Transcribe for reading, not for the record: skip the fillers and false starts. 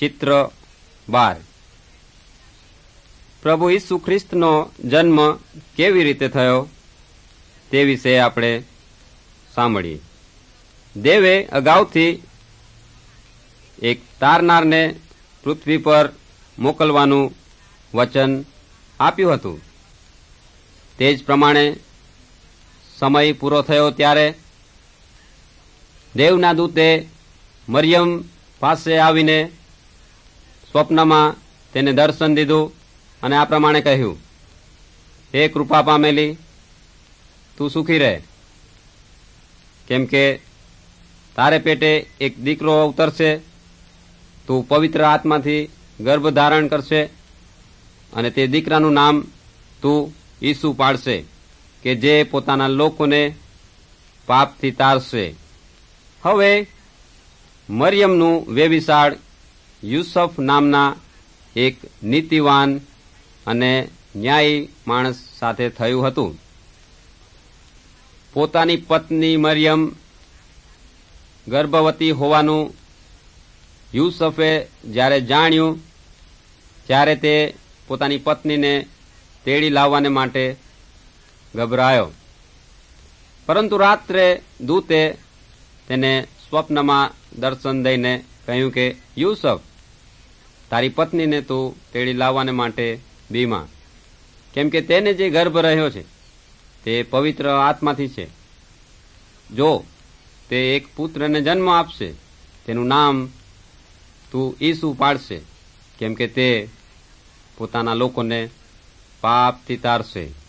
ચિત્ર 12 પ્રભુ ઈસુ ખ્રિસ્તનો જન્મ કેવી રીતે થયો તે વિશે આપણે સાંભળીએ. દેવે અગાઉથી એક તારનારને પૃથ્વી પર મોકલવાનું વચન આપ્યું હતું. તે જ પ્રમાણે સમય પૂરો થયો ત્યારે દેવના દૂતે મરિયમ પાસે આવીને સ્વપ્નમાં તેને દર્શન દીધું અને આ પ્રમાણે કહ્યું, હે કૃપા પામેલી, તું સુખી રહે, કેમ કે તારે પેટે એક દીકરો અવતરશે, તું પવિત્ર આત્માથી ગર્ભ ધારણ કરશે અને તે દીકરાનું નામ તું ઈસુ પાડશે, કે જે પોતાના લોકોને પાપથી તારશે. હવે મરિયમનું વેવિશાળ યુસફ નામના એક નીતિવાન અને ન્યાયી માણસ સાથે થયું હતું. પોતાની પત્ની મરિયમ ગર્ભવતી હોવાનું યુસફે જ્યારે જાણ્યું ત્યારે તે પોતાની પત્નીને તેડી લાવવાને માટે ગભરાયો. પરંતુ રાત્રે દૂતે તેને સ્વપ્નમાં દર્શન દઈને કહ્યું કે યુસફ, તારી પત્નીને તું તેડી લાવવાને માટે બીમા, કેમ કે તેને જે ગર્ભ રહ્યો છે તે પવિત્ર આત્માથી છે. જો તે એક પુત્રને જન્મ આપશે, તેનું નામ તું ઈસુ પાડશે, કેમ કે તે પોતાના લોકોને પાપથી તારશે.